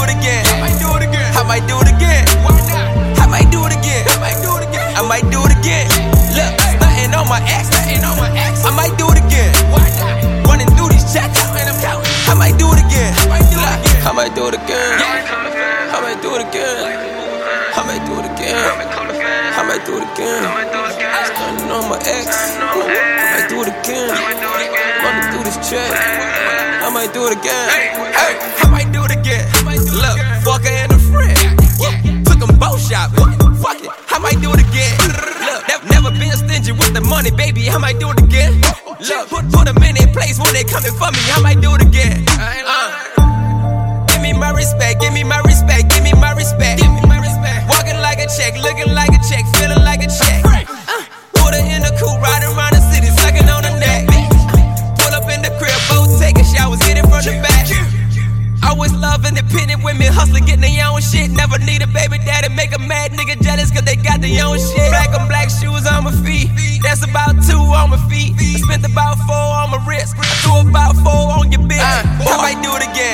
it again. I might do it again. I might do it again. I might do it again. Look, stunting on my ex. I might do it again. Running through these checks. I might do it again. Look, I might do it again. I might do it again. I might do it again. I might do it again. Stunting on my ex. I might do it again. Running through this check. I might do it again. Hey, I might do it again. Look, fuck her and a friend. Took them both shopping. Fuck it, I might do it again. Look, never been stingy with the money, baby. I might do it again. Look, put them in their place when they coming for me. I might do it again. Give me my respect, give me my respect, give me my respect. Walking like a check, looking like a check, feeling like a check. Put her in the coupe, riding around the city, sucking on the neck. Pull up in the crib, both taking showers, hit it from the back. Always love independent women, hustling, getting their own shit. Never need a baby daddy, make a mad nigga jealous cause they got their own shit. Black on black shoes on my feet, that's about 2 on my feet. I spent about 4 on my wrist, I threw about 4 on your bitch. I might do it again.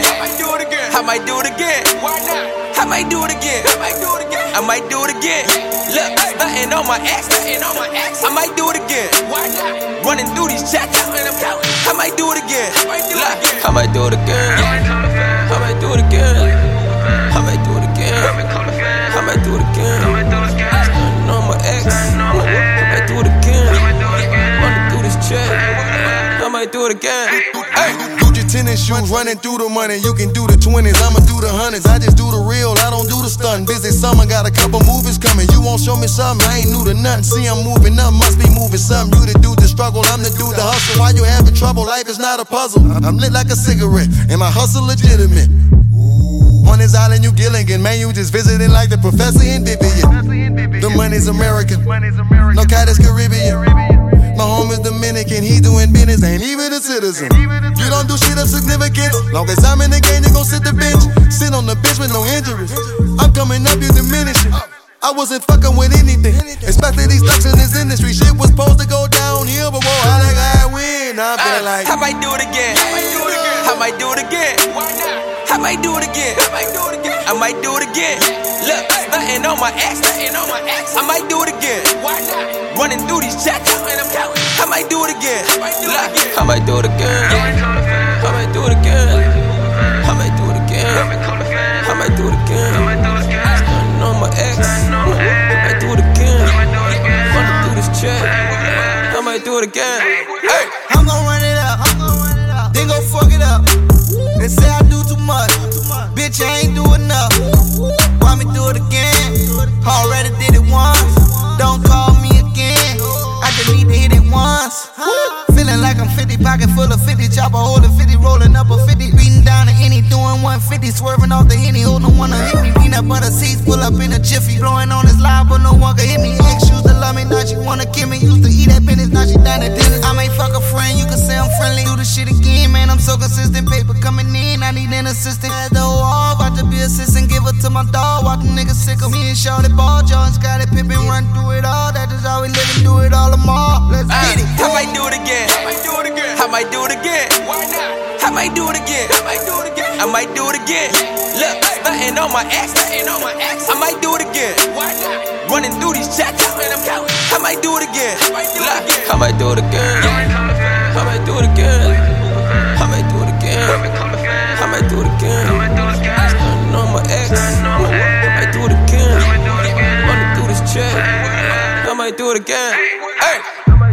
I might do it again. Why not? I might do it again. I might do it again. Look, stunting on my ex. I might do it again. Why not? Running through these checks. I might do it again. Look, I might do it again. I might do it again. I might do it again. I might do it again. Stunting on my ex. I might do it again. Running through this check. I might do it again. Hey. Tennis shoes, running through the money, you can do the 20s, I'ma do the 100s, I just do the real, I don't do the stunt. Busy summer, got a couple movies coming, you won't show me something, I ain't new to nothing. See I'm moving up, must be moving something. You the dude the struggle, I'm the dude the hustle. Why you having trouble? Life is not a puzzle. I'm lit like a cigarette, and my hustle legitimate. On this island you Gilligan, man, you just visiting like the professor in Vivian. The money's American, no cat is Caribbean. My home is Dominican, he doing business, ain't even a citizen. You don't do shit of significance. Long as I'm in the game, you gon' sit the bench. Sit on the bench with no injuries. I'm coming up, you diminishing. I wasn't fucking with anything, especially these thugs in this industry. Shit was supposed to go downhill, but whoa, I like I win. I'm feeling like I might do it again. I might do it again. I might do it again. I might do it again. Look, stunting on my ex. I might do it again. Running through these checks. I might do it again. Look, I might do it again. I might do it again. I might do it again. I might do it again. Stunting on my ex. I might do it again. Running through this check. I might do it again. Hey, I'm gon' run it up. Then go fuck it up. They say I do too much. Bitch, I ain't do enough. Want me do it again? Already did it once. Don't call me again. I just need to hit it once. Feeling like I'm 50, pocket full of 50. Chopper holding 50, rolling up a 50. Beating down to any, doing 150. Swerving off the Henny, who don't wanna hit me. Peanut butter seats, pull up in a jiffy. Blowing on his live, but no one can hit me. Ex used to love me, now she wanna kill me. Used to eat that business, now she down to dinner. I may fuck a friend, you can say I'm friendly. Do the shit again, man, I'm so consistent. Paper coming in, I need an assistant. Had the whole off, I just be assistant. Give it to my dog, watch the niggas sick of me and Shorty ball. Jordan, Scottie Pippen, run through it all. That is how we live and do it all tomorrow. Let's get it. I might do it again. I might do it again. I might do it again. Why not? I might do it again. I might do it again. I might do it again. Look, stunting on my ex. I might do it again. Why not? Running through these checks. I might do it again. Look, I might do it again. I might do it again. I might do it again. I might do it again. Stunting on my ex. I might do it again. Running through this check. I might do it again. Hey.